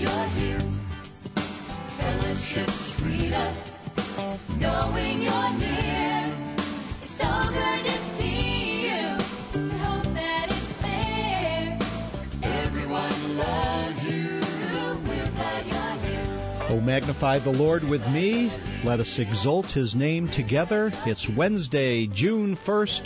you're here. Fellowship's freedom, knowing you're near. It's so good to see you. We hope that it's there. Everyone loves you. We're glad you're here. Oh, magnify the Lord with me. Let us exalt His name together. It's Wednesday, June 1st,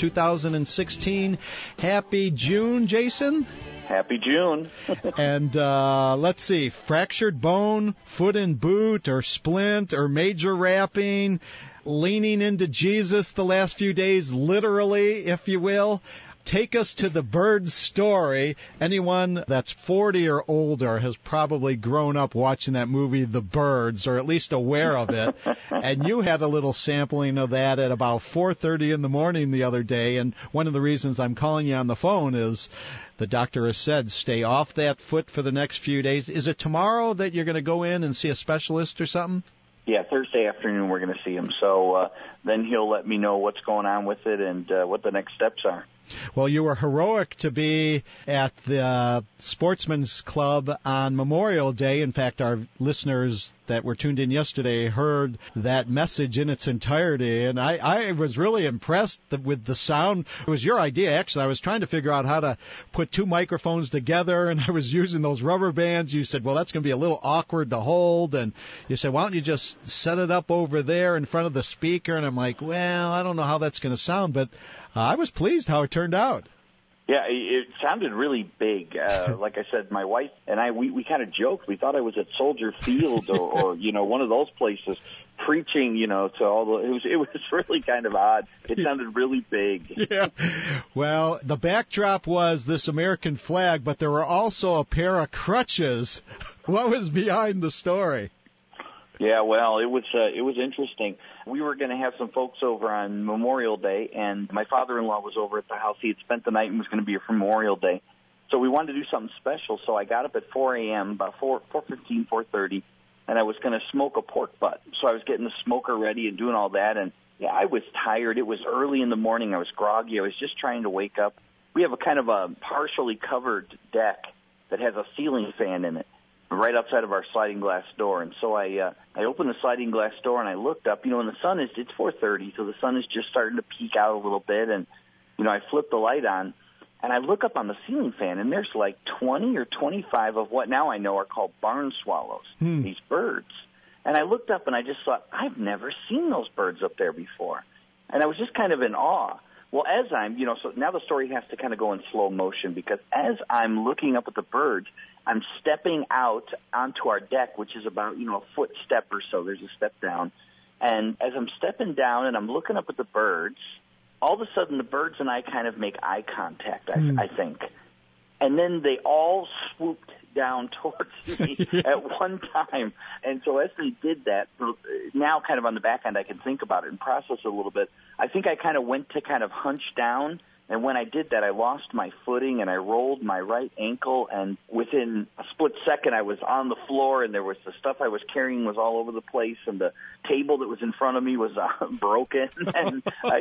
2016. Happy June, Jason. Happy June. And let's see, fractured bone, foot and boot, or splint, or major wrapping, leaning into Jesus the last few days, literally, if you will. Take us to the Birds story. Anyone that's 40 or older has probably grown up watching that movie, The Birds, or at least aware of it. And you had a little sampling of that at about 4:30 in the morning the other day. And one of the reasons I'm calling you on the phone is the doctor has said stay off that foot for the next few days. Is it tomorrow that you're going to go in and see a specialist or something? Yeah, Thursday afternoon we're going to see him. So then he'll let me know what's going on with it and what the next steps are. Well, you were heroic to be at the Sportsman's Club on Memorial Day. In fact, our listeners that were tuned in yesterday heard that message in its entirety, and I was really impressed with the sound. It was your idea, actually. I was trying to figure out how to put two microphones together, and I was using those rubber bands. You said, well, that's going to be a little awkward to hold, and you said, why don't you just set it up over there in front of the speaker? And I'm like, well, I don't know how that's going to sound, but I was pleased how it turned out. Yeah, it sounded really big. Like I said, my wife and I, we kind of joked. We thought I was at Soldier Field or one of those places preaching, to all the. It was really kind of odd. It sounded really big. Yeah. Well, the backdrop was this American flag, but there were also a pair of crutches. What was behind the story? Yeah, well, it was interesting. We were going to have some folks over on Memorial Day, and my father-in-law was over at the house. He had spent the night and was going to be here for Memorial Day. So we wanted to do something special, so I got up at 4 a.m., about 4:15, 4:30, and I was going to smoke a pork butt. So I was getting the smoker ready and doing all that, and yeah, I was tired. It was early in the morning. I was groggy. I was just trying to wake up. We have a kind of a partially covered deck that has a ceiling fan in it, right outside of our sliding glass door. And so I opened the sliding glass door and I looked up, and the sun it's 4:30, so the sun is just starting to peek out a little bit. And, I flipped the light on and I look up on the ceiling fan, and there's like 20 or 25 of what now I know are called barn swallows, these birds. And I looked up and I just thought, I've never seen those birds up there before. And I was just kind of in awe. Well, as I'm, so now the story has to kind of go in slow motion, because as I'm looking up at the birds, I'm stepping out onto our deck, which is about, a foot step or so. There's a step down. And as I'm stepping down and I'm looking up at the birds, all of a sudden the birds and I kind of make eye contact, I think. And then they all swooped down towards me at one time. And so as they did that, now kind of on the back end I can think about it and process it a little bit. I think I kind of went to kind of hunch down. And when I did that, I lost my footing and I rolled my right ankle, and within a split second I was on the floor, and there was the stuff I was carrying was all over the place, and the table that was in front of me was broken. And,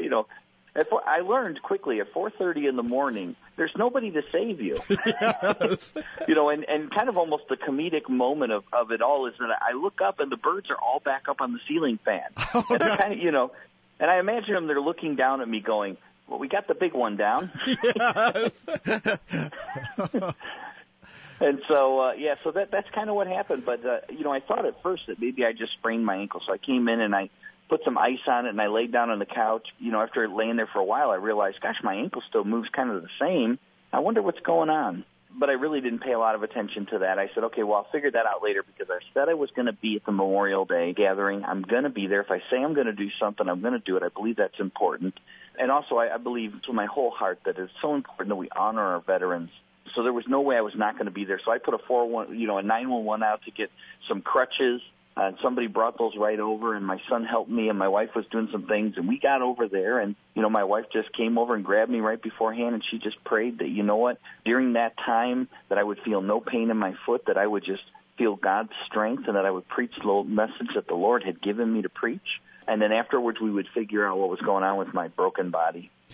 I learned quickly at 4:30 in the morning, there's nobody to save you. Yes. And kind of almost the comedic moment of it all is that I look up and the birds are all back up on the ceiling fan. Oh, and they're kind of, and I imagine them, they're looking down at me going, well, we got the big one down. Yes. And so, so that's kind of what happened. But, I thought at first that maybe I just sprained my ankle. So I came in and I put some ice on it and I laid down on the couch. After laying there for a while, I realized, gosh, my ankle still moves kind of the same. I wonder what's going on. But I really didn't pay a lot of attention to that. I said, okay, well, I'll figure that out later, because I said I was going to be at the Memorial Day gathering. I'm going to be there. If I say I'm going to do something, I'm going to do it. I believe that's important. And also, I believe to my whole heart that it's so important that we honor our veterans. So there was no way I was not going to be there. So I put a 911 out to get some crutches. And somebody brought those right over, and my son helped me, and my wife was doing some things, and we got over there, and, my wife just came over and grabbed me right beforehand, and she just prayed that, during that time that I would feel no pain in my foot, that I would just feel God's strength, and that I would preach the message that the Lord had given me to preach. And then afterwards we would figure out what was going on with my broken body.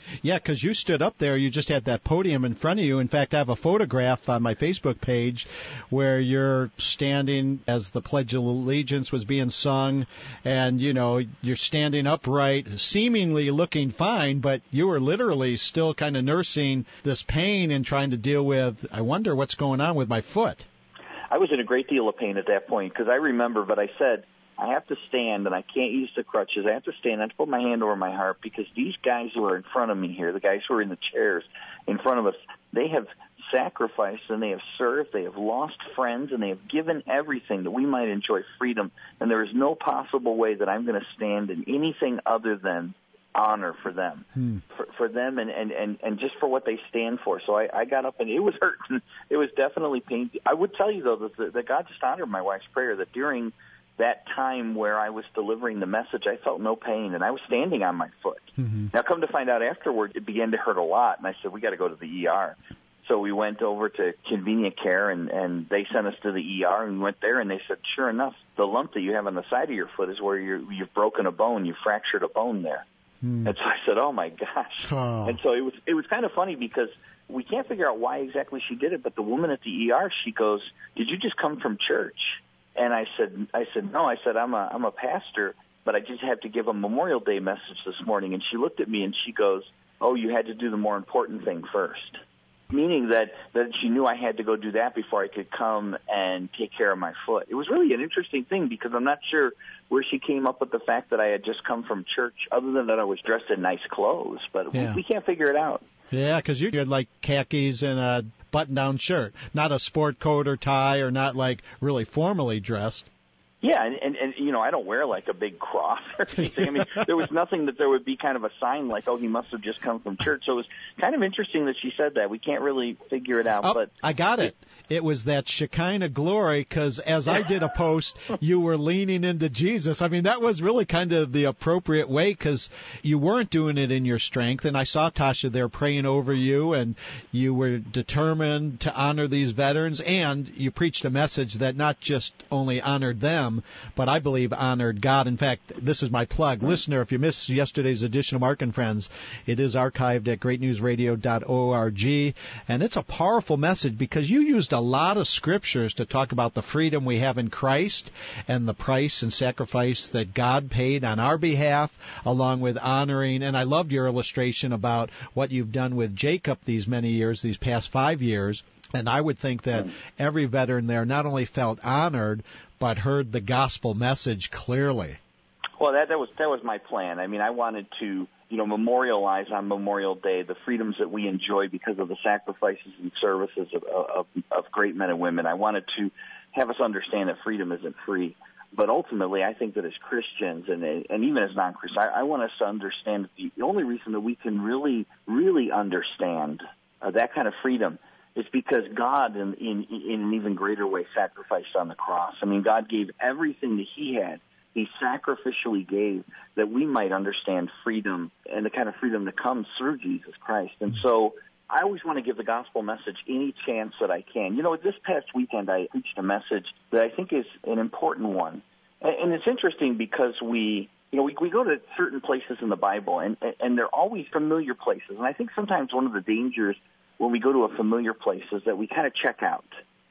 Yeah, because you stood up there. You just had that podium in front of you. In fact, I have a photograph on my Facebook page where you're standing as the Pledge of Allegiance was being sung, and, you know, you're standing upright, seemingly looking fine, but you were literally still kind of nursing this pain and trying to deal with, I wonder what's going on with my foot. I was in a great deal of pain at that point because I remember, but I said, I have to stand, and I can't use the crutches. I have to stand. I have to put my hand over my heart because these guys who are in front of me here, the guys who are in the chairs in front of us, they have sacrificed and they have served. They have lost friends, and they have given everything that we might enjoy freedom. And there is no possible way that I'm going to stand in anything other than honor for them, for them and just for what they stand for. So I got up, and it was hurting. It was definitely painful. I would tell you, though, that God just honored my wife's prayer, that during that time where I was delivering the message, I felt no pain, and I was standing on my foot. Mm-hmm. Now, come to find out afterward, it began to hurt a lot, and I said, we got to go to the ER. So we went over to Convenient Care, and they sent us to the ER, and we went there, and they said, sure enough, the lump that you have on the side of your foot is where you've broken a bone, you fractured a bone there. And so I said, oh, my gosh. Oh. And so it was kind of funny because we can't figure out why exactly she did it, but the woman at the ER, she goes, did you just come from church? And I said, no. I said, I'm a pastor, but I just have to give a Memorial Day message this morning. And she looked at me and she goes, oh, you had to do the more important thing first. Meaning that she knew I had to go do that before I could come and take care of my foot. It was really an interesting thing because I'm not sure where she came up with the fact that I had just come from church, other than that I was dressed in nice clothes. But we can't figure it out. Yeah, because you had like khakis and a button-down shirt, not a sport coat or tie, or not like really formally dressed. Yeah, and you know, I don't wear like a big cross or anything. I mean, there was nothing that there would be kind of a sign like, oh, he must have just come from church. So it was kind of interesting that she said that. We can't really figure it out. Oh, but I got it. It was that Shekinah glory, because as I did a post, you were leaning into Jesus. I mean, that was really kind of the appropriate way, because you weren't doing it in your strength. And I saw Tasha there praying over you, and you were determined to honor these veterans, and you preached a message that not just only honored them, but I believe honored God. In fact, this is my plug. Listener, if you missed yesterday's edition of Mark and Friends, it is archived at greatnewsradio.org, and it's a powerful message because you used a lot of scriptures to talk about the freedom we have in Christ and the price and sacrifice that God paid on our behalf, along with honoring. And I loved your illustration about what you've done with Jacob these many years, these past 5 years. And I would think that every veteran there not only felt honored, but heard the gospel message clearly. Well, that was my plan. I mean, I wanted to, memorialize on Memorial Day the freedoms that we enjoy because of the sacrifices and services of great men and women. I wanted to have us understand that freedom isn't free. But ultimately, I think that as Christians and even as non-Christians, I want us to understand that the only reason that we can really, really understand that kind of freedom is because God, in an even greater way, sacrificed on the cross. I mean, God gave everything that He had. He sacrificially gave that we might understand freedom and the kind of freedom that comes through Jesus Christ. And so I always want to give the gospel message any chance that I can. This past weekend I preached a message that I think is an important one. And it's interesting because we go to certain places in the Bible, and they're always familiar places. And I think sometimes one of the dangers when we go to a familiar place is that we kind of check out.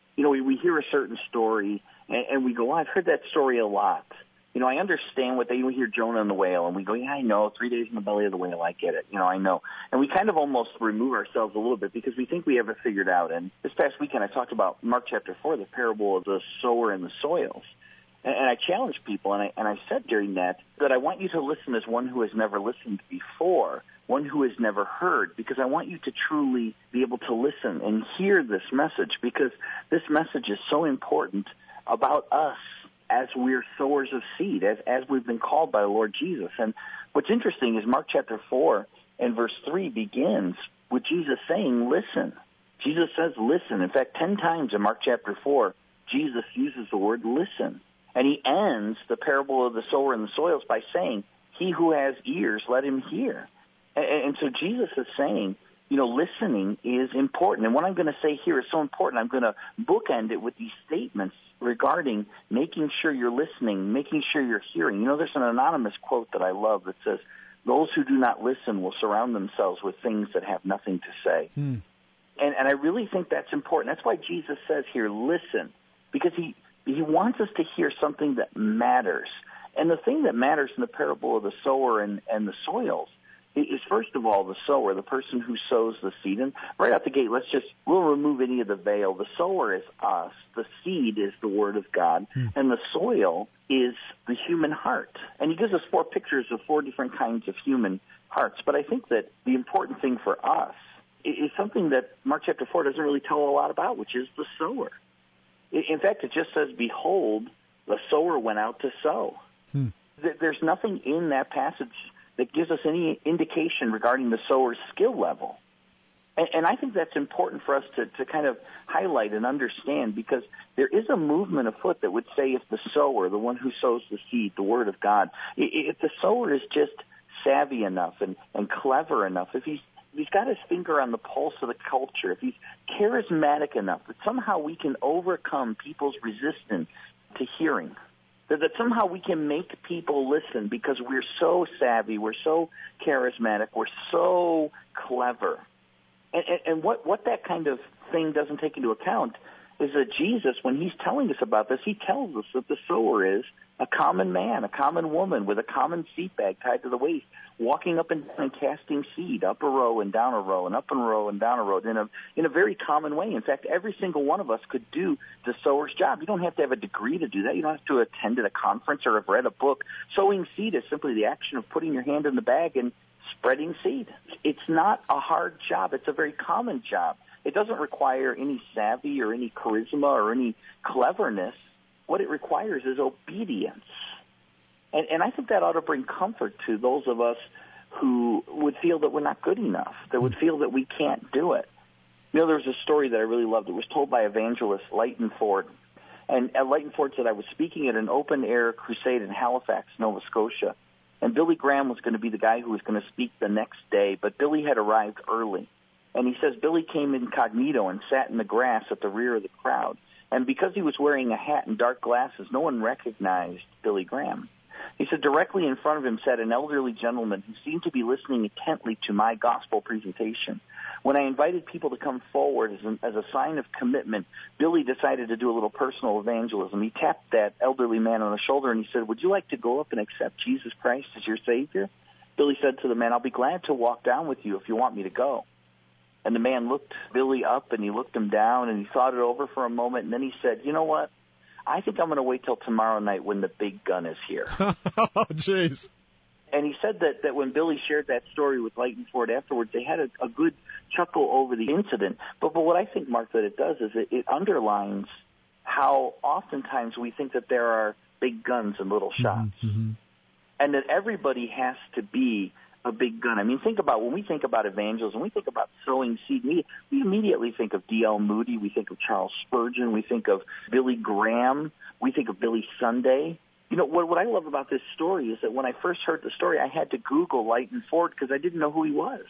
We hear a certain story, and we go, I've heard that story a lot. I understand we hear Jonah and the whale, and we go, yeah, I know, 3 days in the belly of the whale, I get it, I know. And we kind of almost remove ourselves a little bit because we think we have it figured out. And this past weekend I talked about Mark chapter 4, the parable of the sower and the soils. And I challenged people, and I said during that I want you to listen as one who has never listened before, one who has never heard, because I want you to truly be able to listen and hear this message, because this message is so important about us as we're sowers of seed, as we've been called by the Lord Jesus. And what's interesting is Mark chapter 4 and verse 3 begins with Jesus saying, listen. Jesus says, listen. In fact, 10 times in Mark chapter 4, Jesus uses the word listen. And he ends the parable of the sower and the soils by saying, he who has ears, let him hear. And so Jesus is saying, listening is important. And what I'm going to say here is so important. I'm going to bookend it with these statements regarding making sure you're listening, making sure you're hearing. There's an anonymous quote that I love that says, Those who do not listen will surround themselves with things that have nothing to say. And I really think that's important. That's why Jesus says here, listen, because he wants us to hear something that matters. And the thing that matters in the parable of the sower and the soils is, first of all, the sower, the person who sows the seed. And right out the gate, we'll remove any of the veil. The sower is us. The seed is the Word of God. And the soil is the human heart. And he gives us 4 pictures of 4 different kinds of human hearts. But I think that the important thing for us is something that Mark chapter 4 doesn't really tell a lot about, which is the sower. In fact, it just says, behold, the sower went out to sow. There's nothing in that passage that gives us any indication regarding the sower's skill level. And I think that's important for us to kind of highlight and understand, because there is a movement afoot that would say if the sower, the one who sows the seed, the Word of God, if the sower is just savvy enough and clever enough, if he's got his finger on the pulse of the culture, if he's charismatic enough that somehow we can overcome people's resistance to hearing, that somehow we can make people listen because we're so savvy, we're so charismatic, we're so clever. And what that kind of thing doesn't take into account is that Jesus, when he's telling us about this, he tells us that the sower is a common man, a common woman with a common seed bag tied to the waist, walking up and down and casting seed, up a row and down a row and up a row and down a row in a very common way. In fact, every single one of us could do the sower's job. You don't have to have a degree to do that. You don't have to attend a conference or have read a book. Sowing seed is simply the action of putting your hand in the bag and spreading seed. It's not a hard job. It's a very common job. It doesn't require any savvy or any charisma or any cleverness. What it requires is obedience. And I think that ought to bring comfort to those of us who would feel that we're not good enough, that would feel that we can't do it. You know, there was a story that I really loved. It was told by evangelist Leighton Ford. And Leighton Ford said, I was speaking at an open-air crusade in Halifax, Nova Scotia. And Billy Graham was going to be the guy who was going to speak the next day, but Billy had arrived early. And he says Billy came incognito and sat in the grass at the rear of the crowd. And because he was wearing a hat and dark glasses, no one recognized Billy Graham. He said directly in front of him sat an elderly gentleman who seemed to be listening intently to my gospel presentation. When I invited people to come forward as a sign of commitment, Billy decided to do a little personal evangelism. He tapped that elderly man on the shoulder and he said, would you like to go up and accept Jesus Christ as your Savior? Billy said to the man, I'll be glad to walk down with you if you want me to go. And the man looked Billy up and he looked him down and he thought it over for a moment, and then he said, you know what? I think I'm going to wait till tomorrow night when the big gun is here. Oh, jeez. And he said that when Billy shared that story with Leighton Ford afterwards, they had a good chuckle over the incident. But what I think, Mark, that it does is it underlines how oftentimes we think that there are big guns and little shots, and that everybody has to be a big gun. I mean, think about when we think about evangelism, we think about sowing seed. We immediately think of D.L. Moody. We think of Charles Spurgeon. We think of Billy Graham. We think of Billy Sunday. You know, what I love about this story is that when I first heard the story, I had to Google Leighton Ford because I didn't know who he was.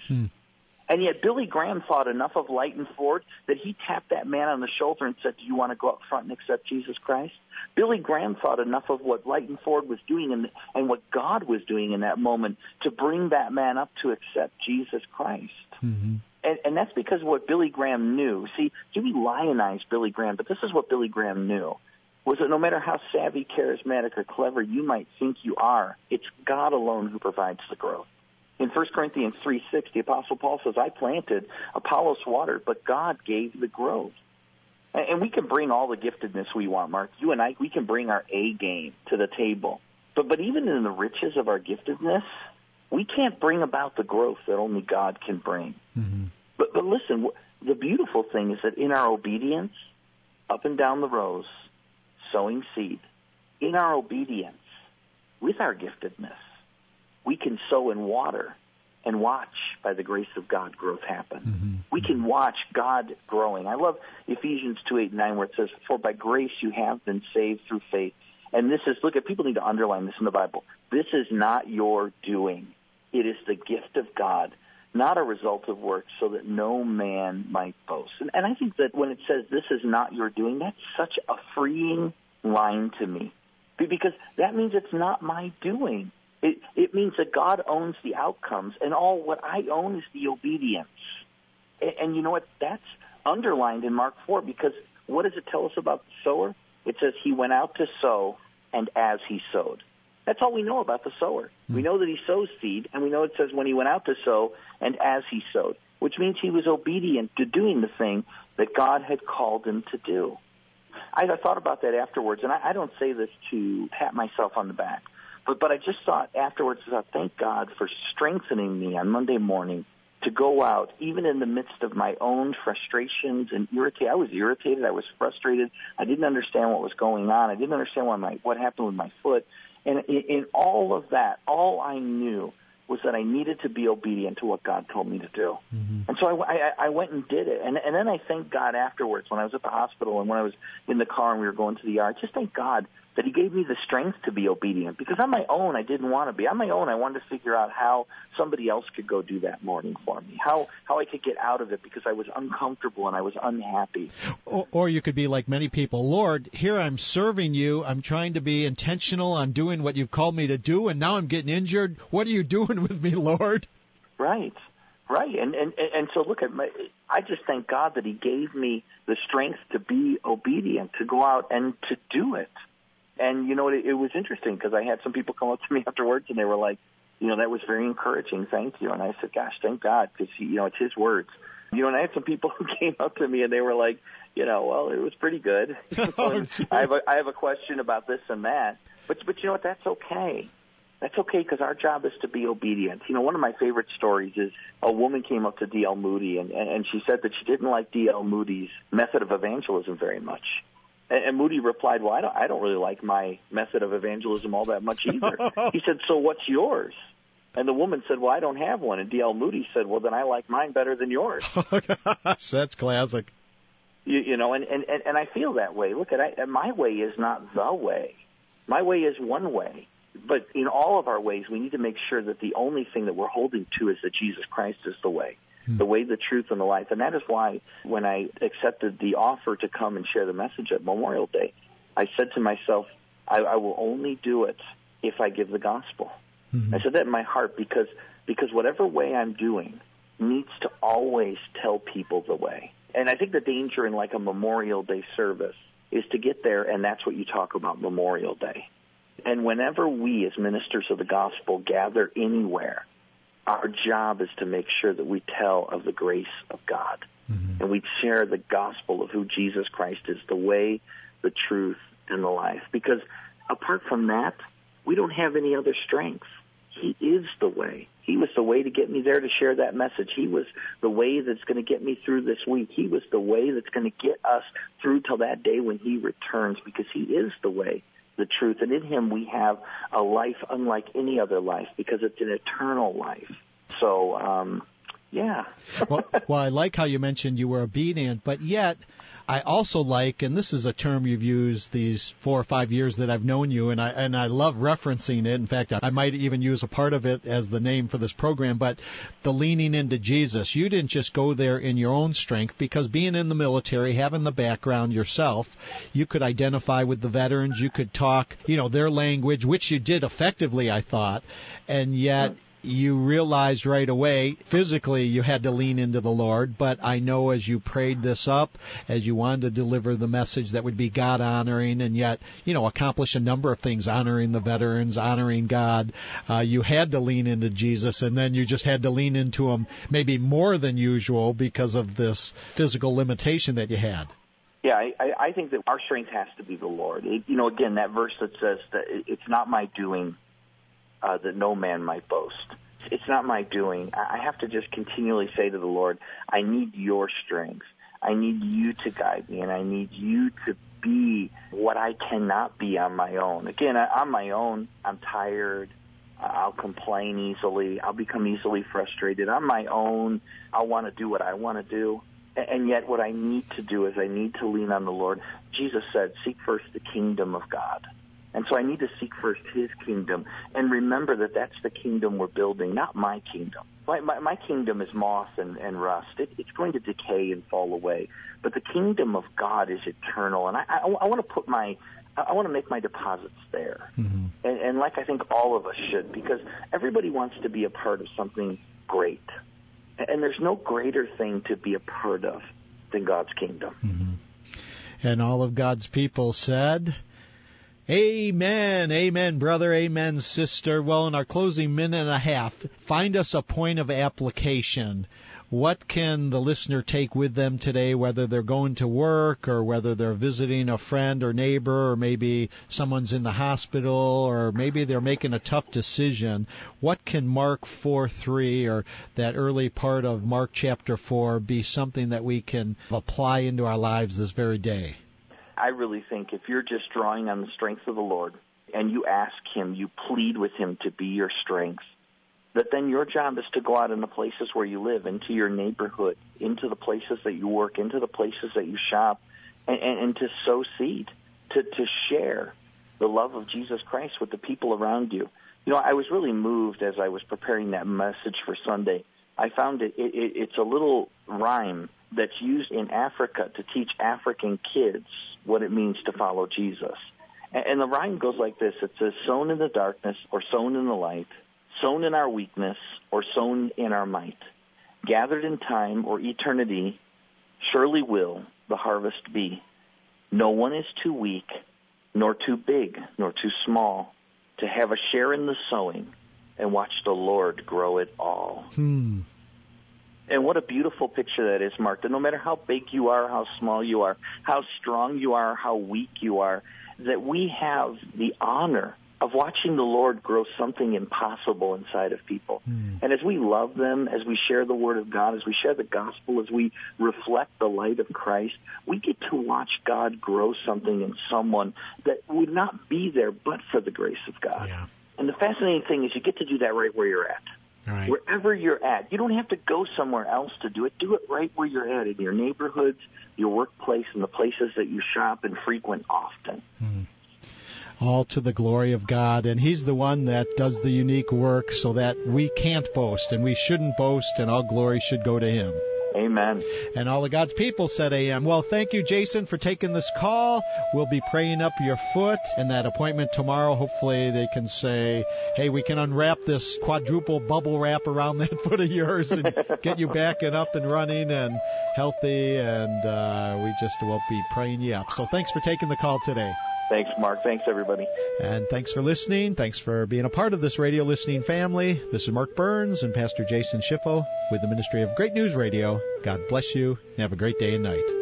And yet Billy Graham thought enough of Leighton Ford that he tapped that man on the shoulder and said, do you want to go up front and accept Jesus Christ? Billy Graham thought enough of what Leighton Ford was doing and what God was doing in that moment to bring that man up to accept Jesus Christ. And that's because of what Billy Graham knew. See, we lionize Billy Graham, but this is what Billy Graham knew, was that no matter how savvy, charismatic, or clever you might think you are, it's God alone who provides the growth. In 1 Corinthians 3:6, the Apostle Paul says, I planted, Apollos watered, but God gave the growth. And we can bring all the giftedness we want, Mark. You and I, we can bring our A game to the table. But even in the riches of our giftedness, we can't bring about the growth that only God can bring. But listen, the beautiful thing is that in our obedience, up and down the rows, sowing seed, in our obedience, with our giftedness, we can sow and water and watch, by the grace of God, growth happen. We can watch God growing. I love Ephesians 2:8-9, where it says, for by grace you have been saved through faith. And this is, look, people need to underline this in the Bible. This is not your doing. It is the gift of God, not a result of works, so that no man might boast. And I think that when it says this is not your doing, that's such a freeing line to me, because that means it's not my doing. It means that God owns the outcomes, and all what I own is the obedience. And you know what? That's underlined in Mark 4, because what does it tell us about the sower? It says he went out to sow, and as he sowed. That's all we know about the sower. We know that he sows seed, and we know it says when he went out to sow, and as he sowed, which means he was obedient to doing the thing that God had called him to do. I thought about that afterwards, and I don't say this to pat myself on the back, but I just thought afterwards, I thought, thank God for strengthening me on Monday morning to go out, even in the midst of my own frustrations and irritation. I was irritated. I was frustrated. I didn't understand what was going on. I didn't understand what happened with my foot. And in all of that, all I knew was that I needed to be obedient to what God told me to do. Mm-hmm. And so I went and did it. And then I thanked God afterwards when I was at the hospital and when I was in the car and we were going to the ER. Just thank God that he gave me the strength to be obedient, because on my own I didn't want to be. On my own I wanted to figure out how somebody else could go do that morning for me, how I could get out of it, because I was uncomfortable and I was unhappy. Or you could be like many people, Lord, here I'm serving you. I'm trying to be intentional on doing what you've called me to do, and now I'm getting injured. What are you doing with me, Lord? Right. And so look, I just thank God that he gave me the strength to be obedient, to go out and to do it. And, you know, it was interesting because I had some people come up to me afterwards and they were like, you know, that was very encouraging. Thank you. And I said, gosh, thank God, because, you know, it's his words. You know, and I had some people who came up to me and they were like, you know, well, it was pretty good. I have a question about this and that. But you know what? That's okay. That's okay, because our job is to be obedient. You know, one of my favorite stories is a woman came up to D.L. Moody and she said that she didn't like D.L. Moody's method of evangelism very much. And Moody replied, well, I don't really like my method of evangelism all that much either. He said, so what's yours? And the woman said, well, I don't have one. And D.L. Moody said, well, then I like mine better than yours. Oh, gosh, that's classic. You know, and I feel that way. Look, my way is not the way. My way is one way. But in all of our ways, we need to make sure that the only thing that we're holding to is that Jesus Christ is the way. The way, the truth, and the life. And that is why when I accepted the offer to come and share the message at Memorial Day, I said to myself, I will only do it if I give the gospel. Mm-hmm. I said that in my heart because whatever way I'm doing needs to always tell people the way. And I think the danger in like a Memorial Day service is to get there, and that's what you talk about Memorial Day. And whenever we as ministers of the gospel gather anywhere, our job is to make sure that we tell of the grace of God. Mm-hmm. And we share the gospel of who Jesus Christ is, the way, the truth, and the life. Because apart from that, we don't have any other strength. He is the way. He was the way to get me there to share that message. He was the way that's going to get me through this week. He was the way that's going to get us through till that day when he returns, because he is the way, the truth, and in him we have a life unlike any other life, because it's an eternal life. So, yeah. well, I like how you mentioned you were obedient, but yet I also like, and this is a term you've used these 4 or 5 years that I've known you, and I love referencing it. In fact, I might even use a part of it as the name for this program, but the leaning into Jesus. You didn't just go there in your own strength, because being in the military, having the background yourself, you could identify with the veterans, you could talk, you know, their language, which you did effectively, I thought, and yet you realized right away, physically, you had to lean into the Lord, but I know as you prayed this up, as you wanted to deliver the message that would be God-honoring and yet, you know, accomplish a number of things, honoring the veterans, honoring God, you had to lean into Jesus, and then you just had to lean into him maybe more than usual because of this physical limitation that you had. Yeah, I think that our strength has to be the Lord. You know, again, that verse that says that it's not my doing that no man might boast. It's not my doing. I have to just continually say to the Lord, I need your strength. I need you to guide me, and I need you to be what I cannot be on my own. Again, on my own, I'm tired. I'll complain easily. I'll become easily frustrated. On my own, I'll want to do what I want to do. And yet what I need to do is I need to lean on the Lord. Jesus said, seek first the kingdom of God. And so I need to seek first his kingdom and remember that that's the kingdom we're building, not my kingdom. My kingdom is moth and rust. It's going to decay and fall away. But the kingdom of God is eternal. And I want to put my I want to make my deposits there. Mm-hmm. And like I think all of us should, because everybody wants to be a part of something great. And there's no greater thing to be a part of than God's kingdom. Mm-hmm. And all of God's people said, amen, amen, brother, amen, sister. Well, in our closing minute and a half, find us a point of application. What can the listener take with them today, whether they're going to work or whether they're visiting a friend or neighbor, or maybe someone's in the hospital, or maybe they're making a tough decision? What can Mark 4:3 or that early part of Mark chapter 4 be something that we can apply into our lives this very day? I really think if you're just drawing on the strength of the Lord and you ask Him, you plead with Him to be your strength, that then your job is to go out in the places where you live, into your neighborhood, into the places that you work, into the places that you shop, and to sow seed, to share the love of Jesus Christ with the people around you. You know, I was really moved as I was preparing that message for Sunday. I found it's a little rhyme that's used in Africa to teach African kids what it means to follow Jesus. And the rhyme goes like this. It says, sown in the darkness or sown in the light, sown in our weakness or sown in our might, gathered in time or eternity, surely will the harvest be. No one is too weak, nor too big, nor too small, to have a share in the sowing and watch the Lord grow it all. And what a beautiful picture that is, Mark, that no matter how big you are, how small you are, how strong you are, how weak you are, that we have the honor of watching the Lord grow something impossible inside of people. And as we love them, as we share the Word of God, as we share the gospel, as we reflect the light of Christ, we get to watch God grow something in someone that would not be there but for the grace of God. Yeah. And the fascinating thing is you get to do that right where you're at. Right. Wherever you're at. You don't have to go somewhere else to do it. Do it right where you're at, in your neighborhoods, your workplace, and the places that you shop and frequent often. All to the glory of God, and He's the one that does the unique work so that we can't boast, and we shouldn't boast, and all glory should go to Him. Amen. And all of God's people said amen. Well, thank you, Jason, for taking this call. We'll be praying up your foot, and that appointment tomorrow, hopefully they can say, hey, we can unwrap this quadruple bubble wrap around that foot of yours and get you back and up and running and healthy, and we just will be praying you up. So thanks for taking the call today. Thanks, Mark. Thanks, everybody. And thanks for listening. Thanks for being a part of this radio listening family. This is Mark Burns and Pastor Jason Schiffo with the Ministry of Great News Radio. God bless you and have a great day and night.